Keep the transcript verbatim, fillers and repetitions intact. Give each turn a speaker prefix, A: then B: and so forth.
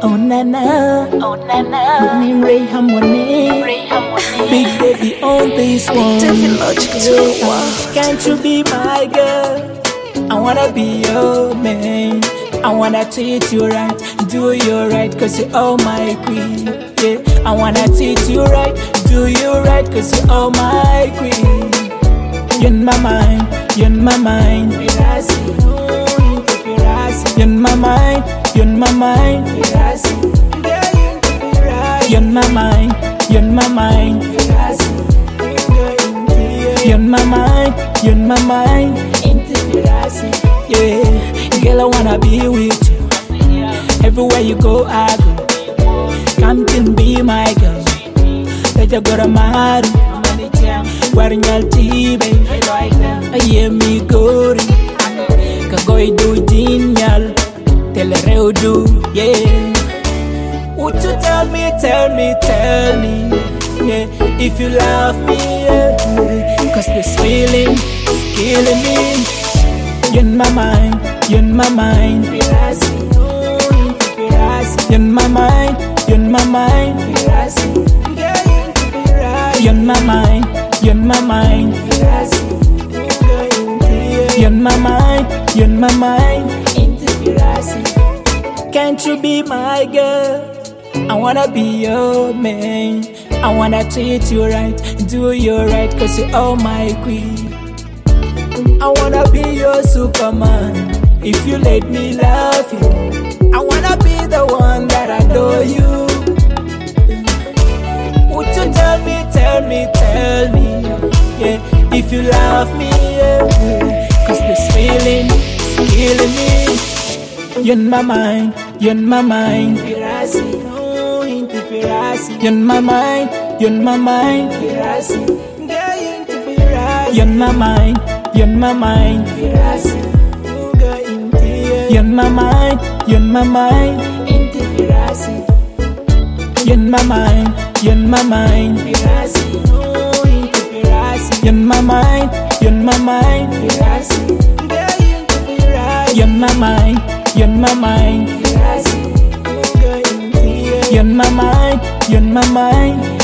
A: Oh nana,
B: Oh nana,
A: good name Ray Harmony.
B: Ray Harmony.
A: Big Daddy on this one.
C: Daddy Logic too.
A: Yeah. Can't you be my girl? I wanna be your man. I wanna treat you right, do you right, cause you're all my queen. Yeah, I wanna treat you right, do you right, cause you're all my queen. You're in my mind, you're in my mind. You're in my mind, you're in my mind. You're in my mind, you're in my mind. You're in my mind, you're in my mind. Yeah, girl, I wanna be with you. Everywhere you go, I go. Come to be my girl. Let you go to my room. Wearing your tea, baby. I hear me go. Kagoy do genial. Tell her do, yeah. Would you tell me, tell me, tell me, yeah, if you love me, yeah. Cause this feeling is killing me. You're in my mind, you're in my mind. You're in my mind, you're in my mind. You're in my mind, you're in my mind. You're in my mind, you're in my mind. Can't you be my girl? I wanna be your man. I wanna treat you right, do you right, cause you're all my queen. I wanna be your superman. If you let me love you, I wanna be the one that adore you. Would you tell me, tell me, tell me, yeah, if you love me, yeah. Cause this feeling is killing me. You're in my mind, you're in my mind. You're in my mind, you're in my mind. You're in my mind, you're in my mind. You're in my mind, you're in my mind. You're in my mind, you're in my mind. You're in my mind, you're in my mind. You're in my mind, you're in my mind. You're in my mind, you're in my mind.